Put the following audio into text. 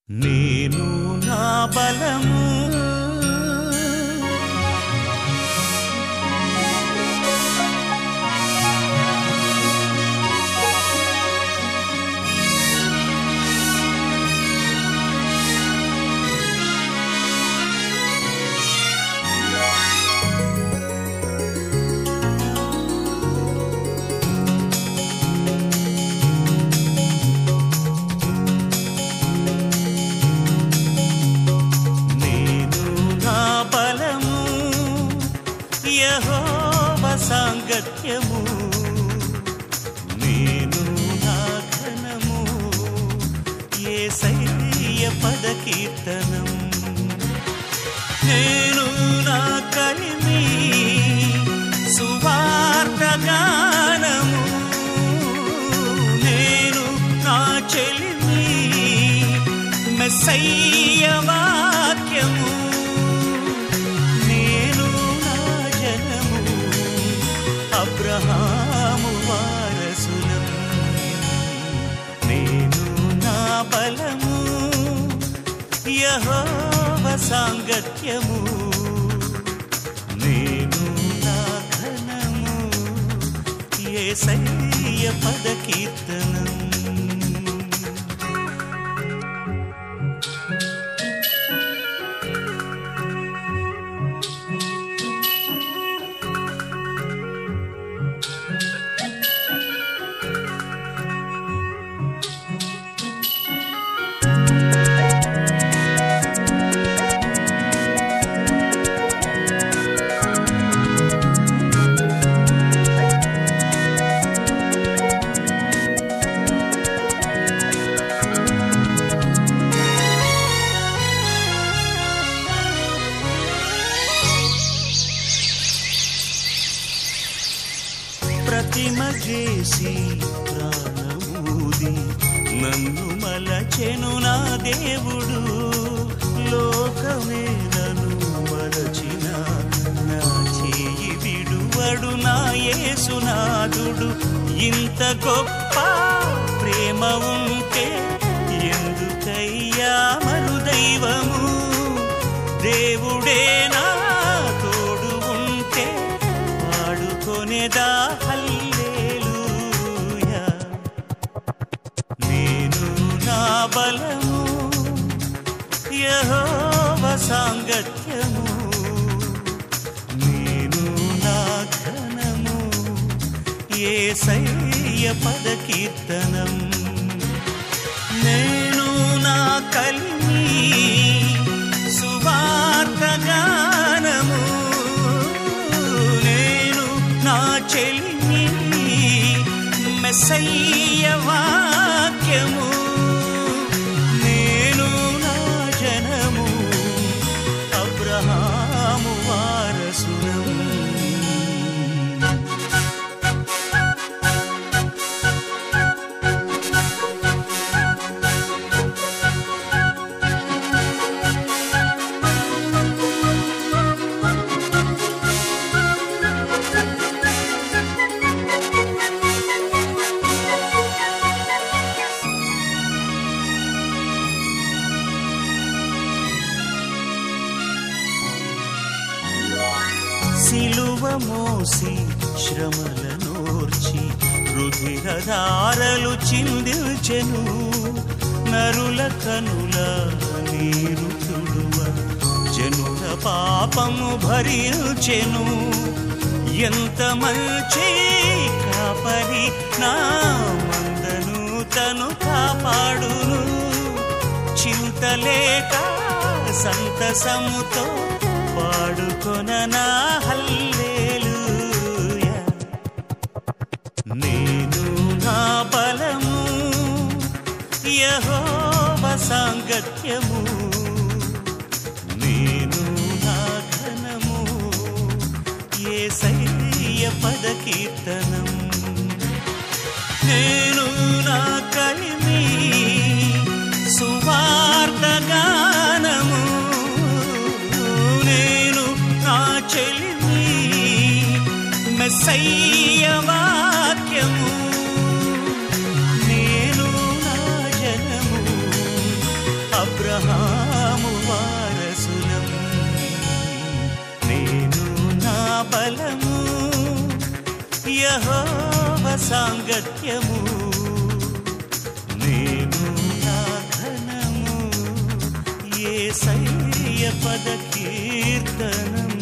నేను నా బలము యెహోవా సాంగత్యము నేను నా ఘనము యేసయ్య పద కీర్తనం నేను నా కలిమి సువార్త గానము నేను నా చెలిమి మెస్సయ్య వాక్యము అబ్రహాము వారసులం నేను నా బలము యెహోవా సాంగత్యము నేను నా ఘనము యేసయ్య పద కీర్తనం ప్రతిమ చేసి ప్రాణమూది నన్ను మలచెను నా దేవుడు లోకమే నన్ను మలచిన నా చేయి విడువడు నా యేసునాథుడు ఇంత గొప్ప ప్రేమ ఉంటే ఎందుకయ్యా మరు దైవము దేవుడే నా తోడు ఉంటే వాడుకొనేదా హల్లెలూయా నేను నా బలము యెహోవా సాంగత్యము నేను నా ఘనము యేసయ్య పద కీర్తనం నేను నా కలిమి సువార్త గానము నేను నా చెలిమి మెస్సయ్య వాక్యము నేను నా జనము అబ్రహాము వారసులం సిలువ మోసి శ్రమలనోర్చి రుధిరధారలు చిందిల్చెను నరుల కనుల నీరు తుడువ జనుల పాపము భరించెను ఎంత మంచి కాపరి నా మందను తను కాపాడును చింతలేక సంతసముతో పాడుకొననా హల్లెలూయా నేను నా బలము యెహోవా సాంగత్యము నేను నా ఘనము యేసయ్య పద కీర్తనం నేను నా కలిమి సువార్త గానము నేను నా చెలిమి మెస్సయ్య వాక్యము నేను నా జనము అబ్రహాము వారసులం. నేను నా బలము యెహోవా సాంగత్యము, నేను నా ఘనము యేసయ్య పద కీర్తనము.